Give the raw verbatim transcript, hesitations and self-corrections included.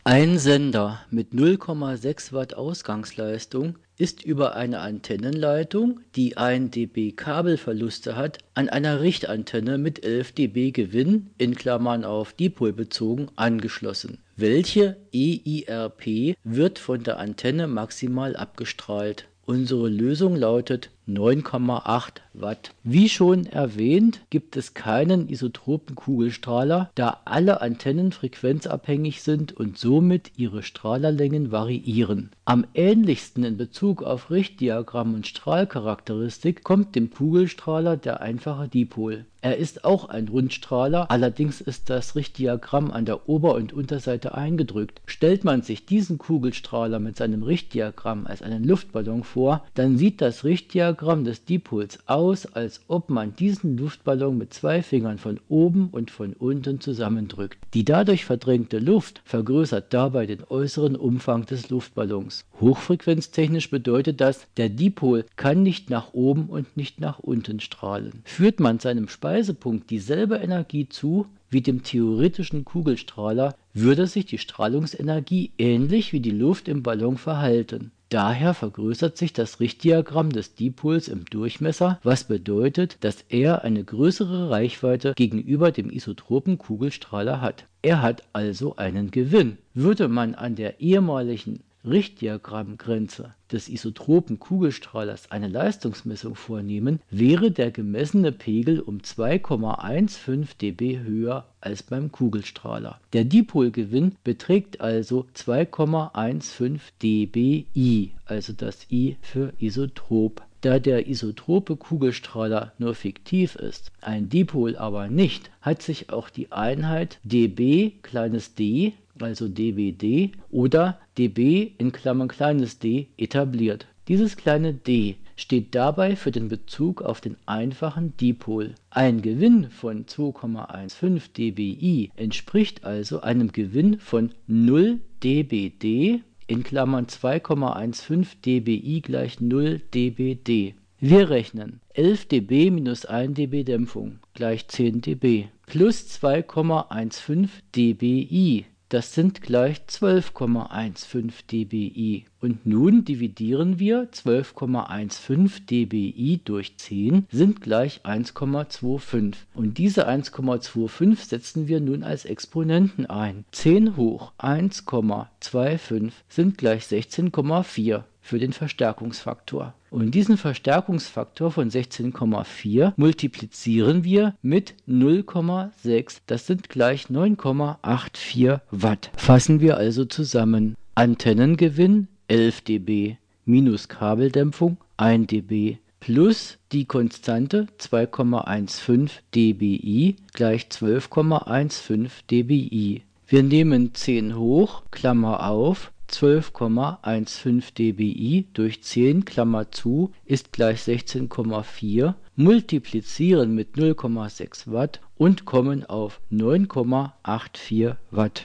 Ein Sender mit null Komma sechs Watt Ausgangsleistung ist über eine Antennenleitung, die ein dB Kabelverluste hat, an einer Richtantenne mit elf dB Gewinn in Klammern (auf Dipol bezogen) angeschlossen. Welche E I R P wird von der Antenne maximal abgestrahlt? Unsere Lösung lautet neun Komma acht Watt. Wie schon erwähnt, gibt es keinen isotropen Kugelstrahler, da alle Antennen frequenzabhängig sind und somit ihre Strahlerlängen variieren. Am ähnlichsten in Bezug auf Richtdiagramm und Strahlcharakteristik kommt dem Kugelstrahler der einfache Dipol. Er ist auch ein Rundstrahler, allerdings ist das Richtdiagramm an der Ober- und Unterseite eingedrückt. Stellt man sich diesen Kugelstrahler mit seinem Richtdiagramm als einen Luftballon vor, dann sieht das Richtdiagramm des Dipols aus, als ob man diesen Luftballon mit zwei Fingern von oben und von unten zusammendrückt. Die dadurch verdrängte Luft vergrößert dabei den äußeren Umfang des Luftballons. Hochfrequenztechnisch bedeutet das, der Dipol kann nicht nach oben und nicht nach unten strahlen. Führt man seinem Speisepunkt dieselbe Energie zu wie dem theoretischen Kugelstrahler, würde sich die Strahlungsenergie ähnlich wie die Luft im Ballon verhalten. Daher vergrößert sich das Richtdiagramm des Dipols im Durchmesser, was bedeutet, dass er eine größere Reichweite gegenüber dem isotropen Kugelstrahler hat. Er hat also einen Gewinn. Würde man an der ehemaligen Richtdiagrammgrenze des isotropen Kugelstrahlers eine Leistungsmessung vornehmen, wäre der gemessene Pegel um zwei Komma fünfzehn dB höher als beim Kugelstrahler. Der Dipolgewinn beträgt also zwei Komma fünfzehn dBi, also das I für isotrop. Da der isotrope Kugelstrahler nur fiktiv ist, ein Dipol aber nicht, hat sich auch die Einheit dB kleines d, also dBd, oder dB in Klammern kleines d etabliert. Dieses kleine d steht dabei für den Bezug auf den einfachen Dipol. Ein Gewinn von zwei Komma fünfzehn dBi entspricht also einem Gewinn von null dBd in Klammern zwei Komma fünfzehn dBi gleich null dBd. Wir rechnen elf dB minus ein dB Dämpfung gleich zehn dB plus zwei Komma fünfzehn dBi. Das sind gleich zwölf Komma fünfzehn dBi. Und nun dividieren wir zwölf Komma fünfzehn dBi durch zehn sind gleich eins Komma fünfundzwanzig. Und diese eins Komma fünfundzwanzig setzen wir nun als Exponenten ein. zehn hoch eins Komma fünfundzwanzig sind gleich sechzehn Komma vier für den Verstärkungsfaktor. Und diesen Verstärkungsfaktor von sechzehn Komma vier multiplizieren wir mit null Komma sechs, das sind gleich neun Komma vierundachtzig Watt. Fassen wir also zusammen. Antennengewinn elf dB minus Kabeldämpfung ein dB plus die Konstante zwei Komma fünfzehn dBi gleich zwölf Komma fünfzehn dBi. Wir nehmen zehn hoch, Klammer auf, zwölf Komma fünfzehn dBi durch zehn, Klammer zu, ist gleich sechzehn Komma vier, multiplizieren mit null Komma sechs Watt und kommen auf neun Komma vierundachtzig Watt.